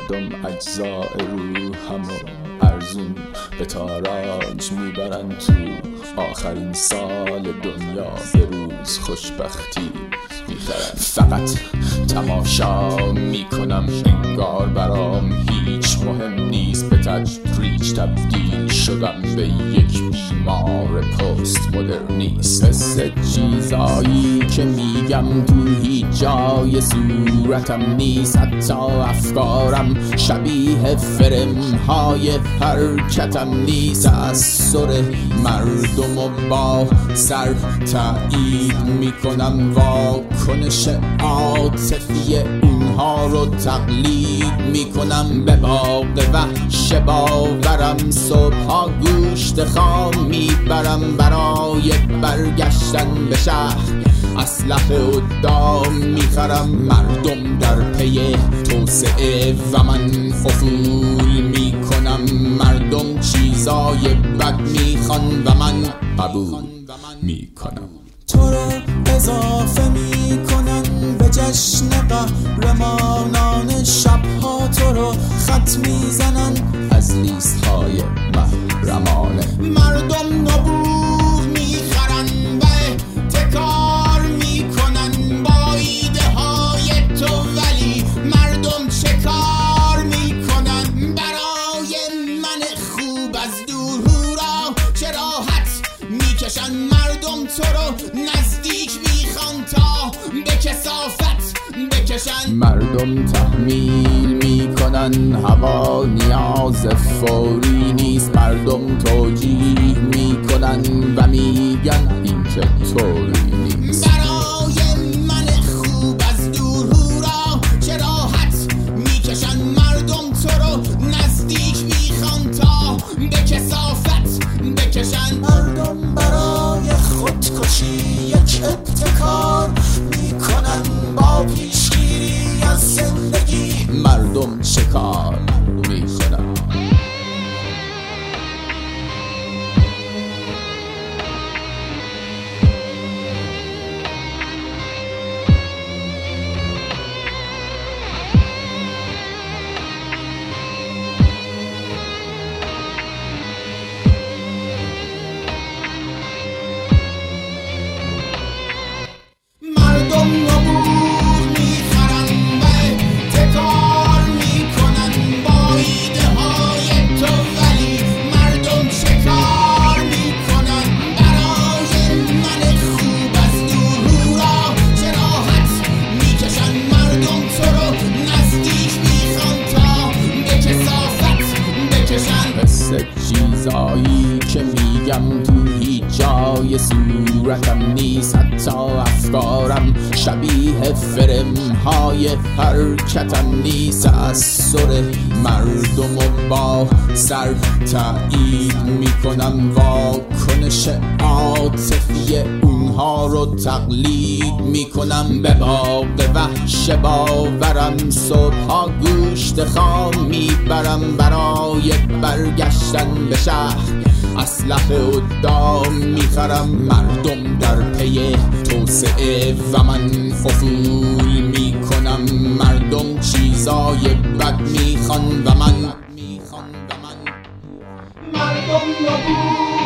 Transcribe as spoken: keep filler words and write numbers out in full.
مردم اجزاء روحم و ارزون به تاراج میبرن تو آخرین سال دنیا به روز خوشبختی میخرن. فقط تماشا میکنم انگار برام هیچ مهم نیست، به تدریج تبدیل شدم به یک بیمار پست مدرنیست. مثل چیزایی که میگم تو هیچ جای صورتم نیست، حتی افکارم شبیه فرم های حرکتم نیست. تأثیر مردم و با سر تایید میکنم، واکنش عاطفی اونها رو تقلید میکنم. به باغ وحش باورم صبحا گوشت خام میبرم، برای برگشتن به شهر اسلحه و دام میخرم. مردم در پی توسعه و من افول میکنم، مردم چیزای بد میخوان و من قبول میکنم. تو رو اضافه میکنن به جشن قهرمانان، شبها تو رو خط میزنن از لیست های محرمانه. مردم نبوغ میخرن و احتکار میکنن با ایده های تو، ولی مردم چه کار میکنن برای من خوب از دور هورا چه راحت میکشن. مردم تو رو نزدیک میخوان تا به کثافت بکشن. مردم تحمیل میکنن هوا نیاز فوری نیست، مردم توجیه میکنن و میگن این چطوری نیست. برای من خوب از دور هورا چه راحت میکشن. مردم تو رو نزدیک میخوان تا به کثافت بکشن. مردم برای خودکشی یک ابتکار میکنن با پیشگیری از زندگی. مردم چه کار میکنن؟ مردم نبوغ میخرن و احتکار میکنن با ایده های تو، ولی مردم چه کار میکنن برای من خوب از دور هورا چه راحت میکشن. مردم تو رو نزدیک میخوان تا به کثافت بکشن. مثل چیزایی که میگم تو هیچ جای صورتم نیست، حتی افکارم شبیه فرم های حرکتم نیست. تأثیر مردم و با سر تایید میکنم، واکنش عاطفی اونها رو تقلید میکنم. به باغ وحش باورم صبحا گوشت خام میبرم، برای برگشتن به شهر اسلحه و دام میخرم. مردم در پی توسعه و من افول میکنم، مردم چیزای بد میخوان و من مردم نبود